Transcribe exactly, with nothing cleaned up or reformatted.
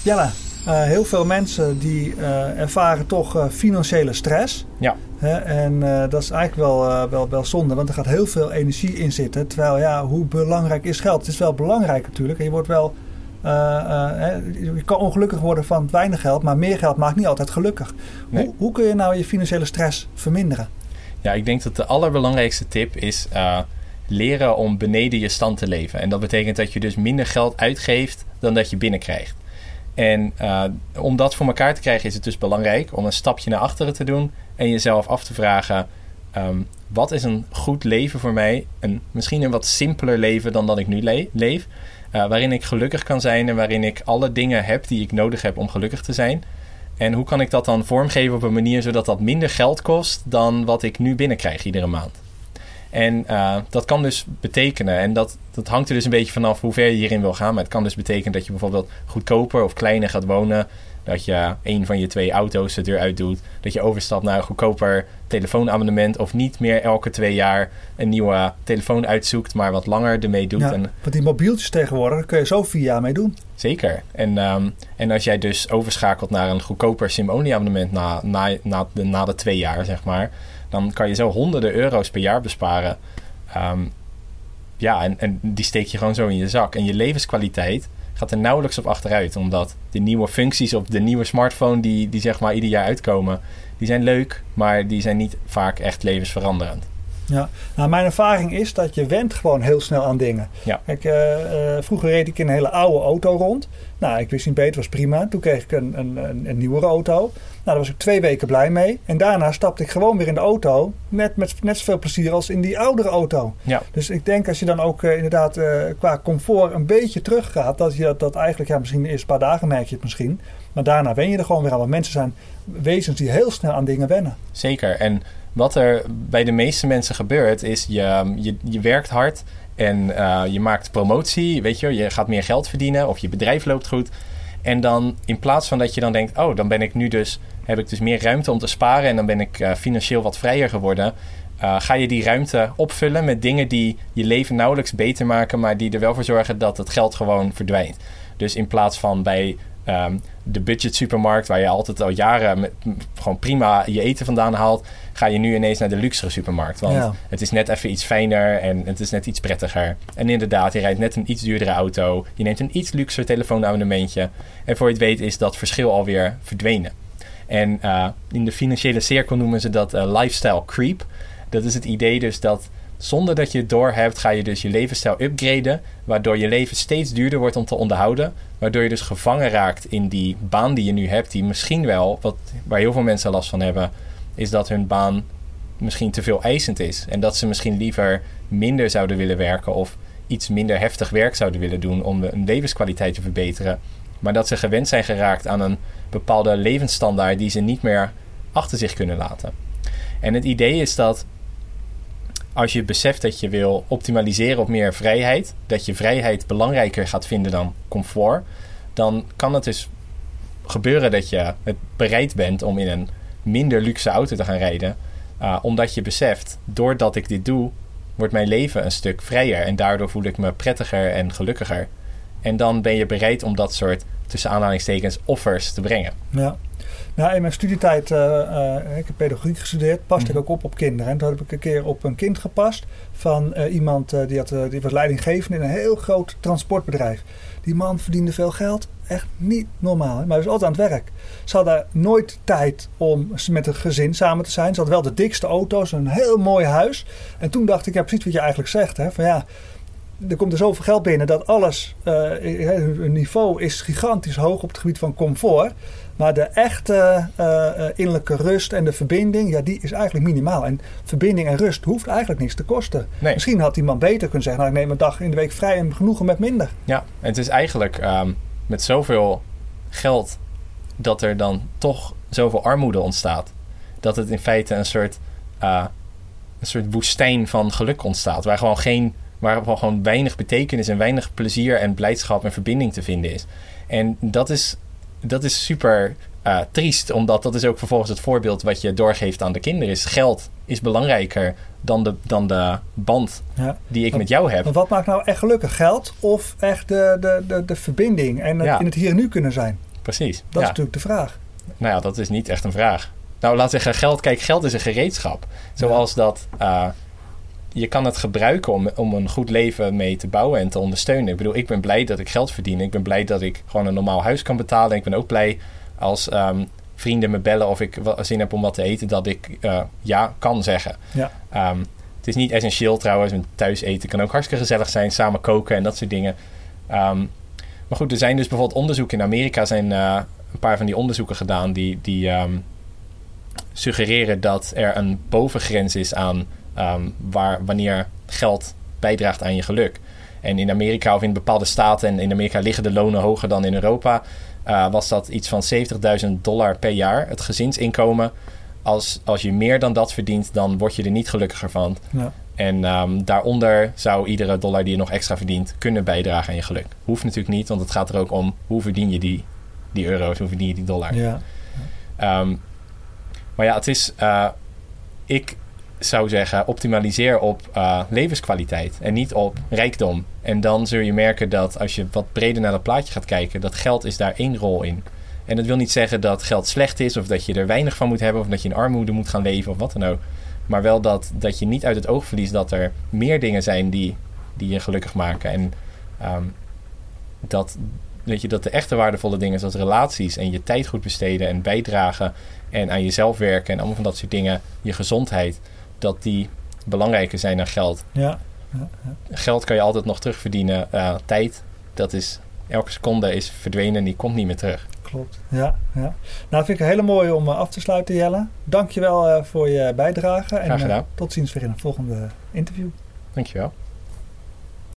Jelle, uh, heel veel mensen die uh, ervaren toch uh, financiële stress. Ja. Hè? En uh, dat is eigenlijk wel, uh, wel, wel zonde, want er gaat heel veel energie in zitten. Terwijl, ja, hoe belangrijk is geld? Het is wel belangrijk natuurlijk. En je wordt wel... Uh, uh, hè, je kan ongelukkig worden van weinig geld, maar meer geld maakt niet altijd gelukkig. Nee. Hoe, hoe kun je nou je financiële stress verminderen? Ja, ik denk dat de allerbelangrijkste tip is uh, leren om beneden je stand te leven. En dat betekent dat je dus minder geld uitgeeft dan dat je binnenkrijgt. En uh, om dat voor elkaar te krijgen is het dus belangrijk om een stapje naar achteren te doen en jezelf af te vragen, um, wat is een goed leven voor mij? Een, misschien een wat simpeler leven dan dat ik nu le- leef. Uh, waarin ik gelukkig kan zijn en waarin ik alle dingen heb die ik nodig heb om gelukkig te zijn. En hoe kan ik dat dan vormgeven op een manier zodat dat minder geld kost dan wat ik nu binnenkrijg iedere maand? En uh, dat kan dus betekenen, en dat, dat hangt er dus een beetje vanaf hoe ver je hierin wil gaan. Maar het kan dus betekenen dat je bijvoorbeeld goedkoper of kleiner gaat wonen. Dat je een van je twee auto's de deur uit doet. Dat je overstapt naar een goedkoper telefoonabonnement. Of niet meer elke twee jaar een nieuwe telefoon uitzoekt, maar wat langer ermee doet. Ja, en, want die mobieltjes tegenwoordig, daar kun je zo vier jaar mee doen. Zeker. En, um, en als jij dus overschakelt naar een goedkoper SIM-only abonnement na, na, na, de, na de twee jaar, zeg maar, dan kan je zo honderden euro's per jaar besparen. Um, ja, en, en die steek je gewoon zo in je zak. En je levenskwaliteit gaat er nauwelijks op achteruit. Omdat de nieuwe functies op de nieuwe smartphone die, die zeg maar ieder jaar uitkomen, die zijn leuk, maar die zijn niet vaak echt levensveranderend. Ja, nou, mijn ervaring is dat je went gewoon heel snel aan dingen. Ja. Kijk, uh, uh, vroeger reed ik in een hele oude auto rond. Nou, ik wist niet beter, was prima. Toen kreeg ik een, een, een, een nieuwere auto. Nou, daar was ik twee weken blij mee. En daarna stapte ik gewoon weer in de auto. Net met net zoveel plezier als in die oudere auto. Ja. Dus ik denk als je dan ook uh, inderdaad uh, qua comfort een beetje teruggaat. Dat je dat, dat eigenlijk, ja, misschien de eerste paar dagen merk je het misschien. Maar daarna wen je er gewoon weer aan. Want mensen zijn wezens die heel snel aan dingen wennen. Zeker. En wat er bij de meeste mensen gebeurt is, je, je, je werkt hard en uh, je maakt promotie, weet je, je gaat meer geld verdienen of je bedrijf loopt goed. En dan in plaats van dat je dan denkt, oh, dan ben ik nu dus, heb ik dus meer ruimte om te sparen en dan ben ik uh, financieel wat vrijer geworden. Uh, ga je die ruimte opvullen met dingen die je leven nauwelijks beter maken, maar die er wel voor zorgen dat het geld gewoon verdwijnt. Dus in plaats van bij Um, de budget supermarkt waar je altijd al jaren met, gewoon prima je eten vandaan haalt, ga je nu ineens naar de luxere supermarkt. Want ja. het is net even iets fijner en het is net iets prettiger. En inderdaad, je rijdt net een iets duurdere auto. Je neemt een iets luxer telefoonabonnementje. En voor je het weet is dat verschil alweer verdwenen. En uh, in de financiële cirkel noemen ze dat uh, lifestyle creep. Dat is het idee dus dat zonder dat je het doorhebt, ga je dus je levensstijl upgraden, waardoor je leven steeds duurder wordt om te onderhouden, waardoor je dus gevangen raakt in die baan die je nu hebt, die misschien wel, wat, waar heel veel mensen last van hebben, is dat hun baan misschien te veel eisend is en dat ze misschien liever minder zouden willen werken of iets minder heftig werk zouden willen doen om hun levenskwaliteit te verbeteren, maar dat ze gewend zijn geraakt aan een bepaalde levensstandaard die ze niet meer achter zich kunnen laten. En het idee is dat als je beseft dat je wil optimaliseren op meer vrijheid, dat je vrijheid belangrijker gaat vinden dan comfort, dan kan het dus gebeuren dat je het bereid bent om in een minder luxe auto te gaan rijden, uh, omdat je beseft, doordat ik dit doe, wordt mijn leven een stuk vrijer en daardoor voel ik me prettiger en gelukkiger. En dan ben je bereid om dat soort, tussen aanhalingstekens, offers te brengen. Ja. Nou, in mijn studietijd, uh, uh, ik heb pedagogiek gestudeerd, paste mm-hmm. ik ook op op kinderen. En toen heb ik een keer op een kind gepast van uh, iemand uh, die, had, uh, die was leidinggevende in een heel groot transportbedrijf. Die man verdiende veel geld, echt niet normaal. Hè? Maar hij was altijd aan het werk. Ze hadden nooit tijd om met een gezin samen te zijn. Ze hadden wel de dikste auto's, een heel mooi huis. En toen dacht ik, ja, precies wat je eigenlijk zegt, hè, van ja, er komt er zoveel geld binnen dat alles, uh, hun niveau is gigantisch hoog op het gebied van comfort. Maar de echte uh, innerlijke rust en de verbinding, ja, die is eigenlijk minimaal. En verbinding en rust hoeft eigenlijk niks te kosten. Nee. Misschien had iemand beter kunnen zeggen, nou, ik neem een dag in de week vrij en genoegen met minder. Ja, en het is eigenlijk um, met zoveel geld dat er dan toch zoveel armoede ontstaat. Dat het in feite een soort, uh, een soort woestijn van geluk ontstaat. Waar gewoon geen, waar gewoon weinig betekenis en weinig plezier en blijdschap en verbinding te vinden is. En dat is... Dat is super uh, triest, omdat dat is ook vervolgens het voorbeeld wat je doorgeeft aan de kinderen. Is geld is belangrijker dan de, dan de band ja. die ik maar, met jou heb. Maar wat maakt nou echt gelukkig? Geld of echt de, de, de, de verbinding en het, ja. in het hier en nu kunnen zijn? Precies. Dat ja. is natuurlijk de vraag. Nou ja, dat is niet echt een vraag. Nou, laat zeggen, geld... Kijk, geld is een gereedschap. Zoals ja. dat... Uh, je kan het gebruiken om, om een goed leven mee te bouwen en te ondersteunen. Ik bedoel, ik ben blij dat ik geld verdien. Ik ben blij dat ik gewoon een normaal huis kan betalen. Ik ben ook blij als um, vrienden me bellen of ik zin heb om wat te eten, dat ik uh, ja kan zeggen. Ja. Um, het is niet essentieel trouwens. Thuis eten kan ook hartstikke gezellig zijn. Samen koken en dat soort dingen. Um, maar goed, er zijn dus bijvoorbeeld onderzoeken. In Amerika zijn uh, een paar van die onderzoeken gedaan die, die um, suggereren dat er een bovengrens is aan um, waar, wanneer geld bijdraagt aan je geluk. En in Amerika of in bepaalde staten, en in Amerika liggen de lonen hoger dan in Europa, uh, was dat iets van zeventigduizend dollar per jaar, het gezinsinkomen. Als, als je meer dan dat verdient, dan word je er niet gelukkiger van. Ja. En um, daaronder zou iedere dollar die je nog extra verdient kunnen bijdragen aan je geluk. Hoeft natuurlijk niet, want het gaat er ook om hoe verdien je die, die euro's, hoe verdien je die dollar. Ja. Um, maar ja, het is... Uh, ik zou zeggen, optimaliseer op uh, levenskwaliteit en niet op rijkdom. En dan zul je merken dat als je wat breder naar dat plaatje gaat kijken, dat geld is daar één rol in. En dat wil niet zeggen dat geld slecht is of dat je er weinig van moet hebben of dat je in armoede moet gaan leven of wat dan ook. Maar wel dat, dat je niet uit het oog verliest dat er meer dingen zijn die, die je gelukkig maken. En um, dat, weet je, dat de echte waardevolle dingen zoals relaties en je tijd goed besteden en bijdragen en aan jezelf werken en allemaal van dat soort dingen, je gezondheid, dat die belangrijker zijn dan geld. Ja. Ja, ja. Geld kan je altijd nog terugverdienen. Uh, tijd, dat is... Elke seconde is verdwenen en die komt niet meer terug. Klopt, ja. ja. Nou, dat vind ik een hele mooie om uh, af te sluiten, Jelle. Dank je wel uh, voor je bijdrage. Graag gedaan. En uh, tot ziens weer in een volgende interview. Dank je wel.